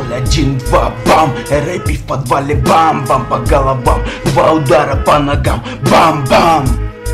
0-1-2, бам. рэп в подвале, бам-бам по головам, 2 удара по ногам, бам-бам.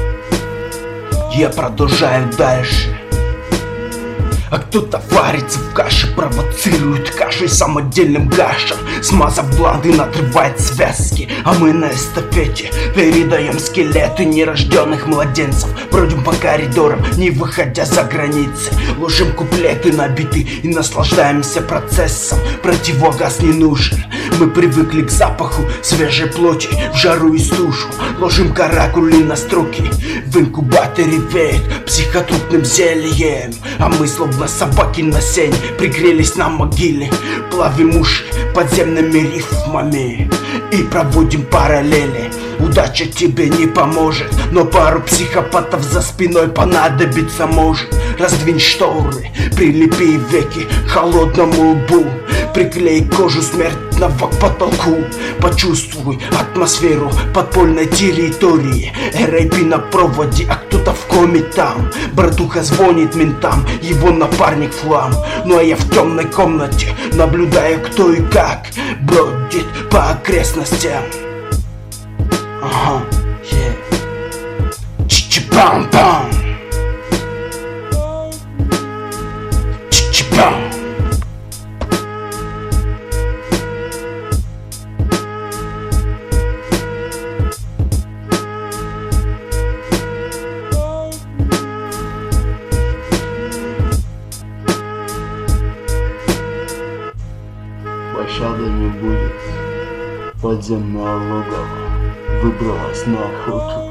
Я продолжаю дальше. А кто-то варится в каше, провоцирует кашей самодельным гашем, смазав бланды, надрывает связки. А мы на эстафете передаем скелеты нерожденных младенцев. Бродим по коридорам, не выходя за границы, ложим куплеты на биты и наслаждаемся процессом. Противогаз не нужен, мы привыкли к запаху свежей плоти в жару и стужу. Ложим каракули на строки, в инкубаторе веет психотропным зельем. А мы словно собаки на сене пригрелись на могиле, плавим уши подземными рифмами и проводим параллели. Удача тебе не поможет, но пару психопатов за спиной понадобиться может. Раздвинь шторы, прилепи веки к холодному лбу, приклей кожу смертного к потолку. Почувствуй атмосферу подпольной территории. рэп на проводе, а кто-то в коме там. Братуха звонит ментам, его напарник флам. Ну а я в темной комнате наблюдаю, кто и как бродит по окрестностям. Ага, чи-чи-пам-пам, чи-чи-пам. Пощады не будет. Подземное логово выбралось на охоту.